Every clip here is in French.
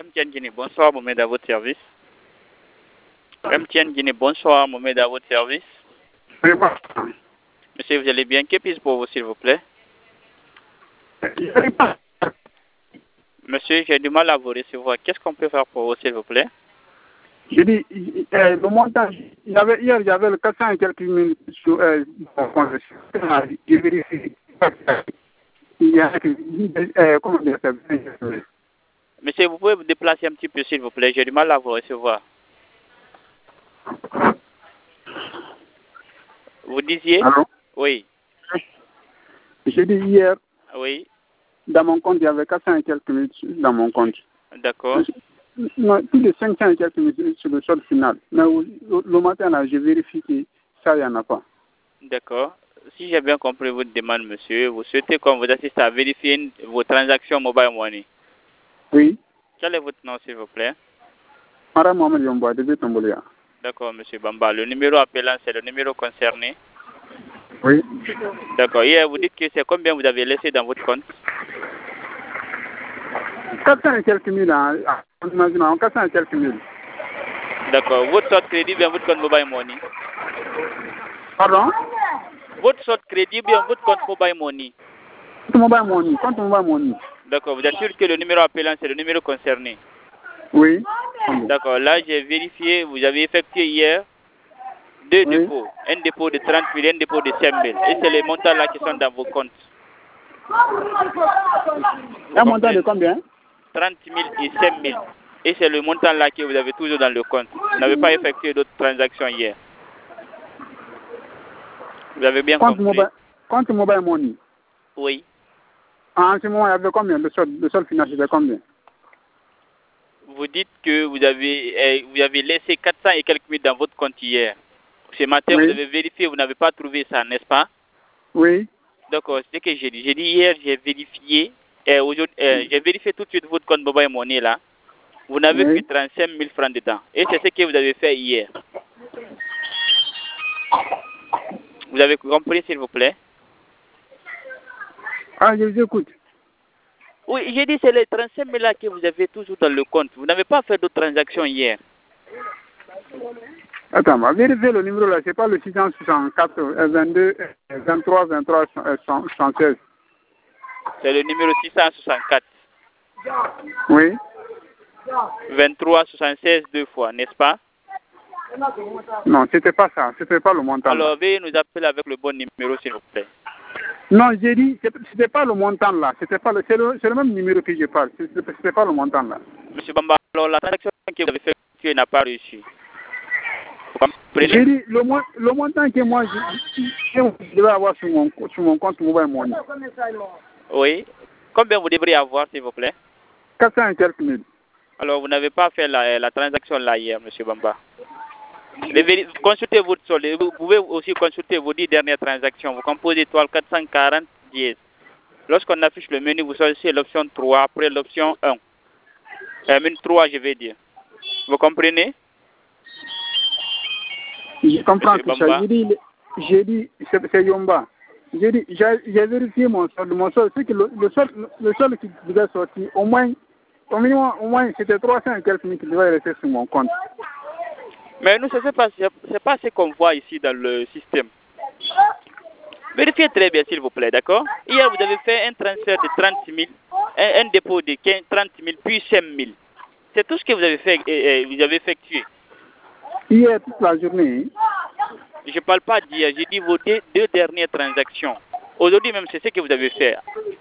MTN Guinée, bonsoir, Mohamed, à votre service. MTN Guinée, bonsoir, Mohamed, à votre service. Oui, bonsoir. Monsieur, vous allez bien? Que puis-je pour vous, s'il vous plaît? Monsieur, j'ai du mal à vous recevoir. Qu'est-ce qu'on peut faire pour vous, s'il vous plaît? Je dis, le montant, hier, il y avait le 400 et quelques mille sur mon compte. J'ai vérifié. Il y a, comment dire ça? Monsieur, vous pouvez vous déplacer un petit peu, s'il vous plaît. J'ai du mal à vous recevoir. Vous disiez? Allô? Oui. J'ai dit hier, Oui. dans mon compte, il y avait 400 et quelques mille dans mon compte. D'accord. Non, plus de 500 et quelques mille sur le solde final. Mais le matin, là, j'ai vérifié que ça, il n'y en a pas. D'accord. Si j'ai bien compris votre demande, monsieur, vous souhaitez qu'on vous assiste à vérifier vos transactions mobile money. Oui. Quel est votre nom, s'il vous plaît? Madame Mohamed Yomba, de Tombolia. D'accord, monsieur Bamba. Le numéro appelant, c'est le numéro concerné. Oui. D'accord. Hier, vous dites que c'est combien vous avez laissé dans votre compte? 400 et quelques mille, hein. Imaginons, 400 et quelques mille. D'accord. Votre sorte crédit bien votre compte mobile money? Pardon? Votre sorte crédit bien votre compte mobile money? Compte mobile money. D'accord. Vous êtes sûr que le numéro appelant, c'est le numéro concerné? Oui. D'accord. Là, j'ai vérifié. Vous avez effectué hier deux dépôts. Un dépôt de 30 000 et un dépôt de 5 000. Et c'est les montants là qui sont dans vos comptes. Un montant de combien? 30 000 et 5 000. Et c'est le montant là que vous avez toujours dans le compte. Vous n'avez pas effectué d'autres transactions hier. Vous avez bien compris? Compte mobile money. Oui. En ce moment, il y avait combien? Le solde final, c'était combien? Vous dites que vous avez laissé 400 et quelques mille dans votre compte hier. Ce matin, Oui. vous avez vérifié, vous n'avez pas trouvé ça, n'est-ce pas? Oui. D'accord, c'est ce que j'ai dit. J'ai dit hier, j'ai vérifié. J'ai vérifié tout de suite votre compte mobile money là. Vous n'avez que 35 000 francs dedans. Et c'est ce que vous avez fait hier. Vous avez compris, s'il vous plaît? Ah, je vous écoute. Oui, j'ai dit c'est les 35 000 là que vous avez toujours dans le compte. Vous n'avez pas fait d'autres transactions hier. Attends, va vérifier le numéro là. C'est pas le 664 22 23 23 116. C'est le numéro 664. Oui. 23 76 deux fois, n'est-ce pas? Non, c'était pas ça. C'était pas le montant. Alors, veuillez nous appeler avec le bon numéro, s'il vous plaît. Non, j'ai dit, c'était pas le montant là. C'est le même numéro que je parle. C'était pas le montant là. Monsieur Bamba, alors la transaction que vous avez faite n'a pas réussi. Vous comprenez? J'ai dit, le montant que moi, je devais avoir sur mon compte mobile money. Oui. Combien vous devriez avoir, s'il vous plaît? 400 et quelques mille. Alors, vous n'avez pas fait la transaction là hier, monsieur Bamba. Consultez votre solde. Vous pouvez aussi consulter vos 10 dernières transactions. Vous composez étoile 440 dièse. Lorsqu'on affiche le menu, vous choisissez l'option 3 après l'option 1. Menu 3, je vais dire. Vous comprenez? Je comprends tout ça. J'ai dit, c'est Yomba. J'ai vérifié mon solde. C'est que le solde qui devait sortir, au moins, c'était 300 et quelques mille qui devaient rester sur mon compte. Mais nous, c'est pas ce qu'on voit ici dans le système. Vérifiez très bien, s'il vous plaît, d'accord? Hier, vous avez fait un transfert de 30 000, un dépôt de 30 000, puis 5 000. C'est tout ce que vous avez fait, vous avez effectué. Hier, toute la journée. Je ne parle pas d'hier, j'ai dit vos deux dernières transactions. Aujourd'hui même, c'est ce que vous avez fait.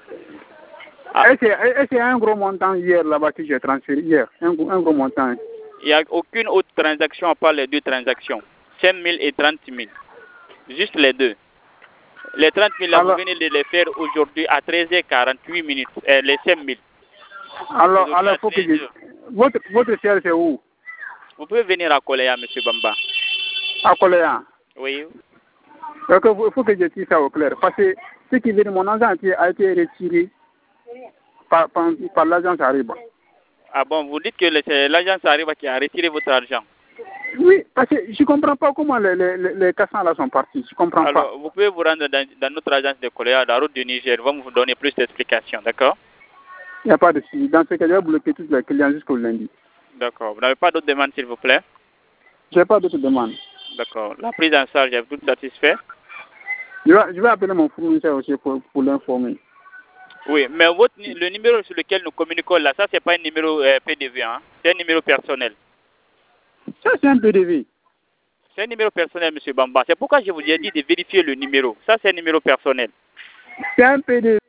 Est-ce qu'il y a un gros montant hier là-bas que j'ai transféré hier? Un gros montant. Il n'y a aucune autre transaction à part les deux transactions. 5 000 et 30 000. Juste les deux. Les 30 000 là, vous venez de les faire aujourd'hui à 13h48 minutes. Les 5 000. Alors, faut que votre siège c'est où? Vous pouvez venir à Koléa, M. Bamba. À Koléa? Oui. Donc, il faut que je dise ça au clair. Parce que ce qui veut dire, mon argent a été retiré par l'agence Ariba. Ah bon, vous dites que c'est l'agence Ariba qui a retiré votre argent? Oui, parce que je ne comprends pas comment les 400 là sont partis. Je comprends pas. Alors, vous pouvez vous rendre dans notre agence de Koléa, la route du Niger. Ils vont vous donner plus d'explications, d'accord? Il n'y a pas de souci. Dans ce cas, je vais bloquer tous les clients jusqu'au lundi. D'accord. Vous n'avez pas d'autres demandes, s'il vous plaît? Je n'ai pas d'autres demandes. D'accord. La prise en charge est tout satisfait? Je vais appeler mon fournisseur aussi pour l'informer. Oui, mais le numéro sur lequel nous communiquons là, ça, c'est pas un numéro PDV, hein? C'est un numéro personnel. Ça, c'est un PDV. C'est un numéro personnel, M. Bamba. C'est pourquoi je vous ai dit de vérifier le numéro. Ça, c'est un numéro personnel. C'est un PDV.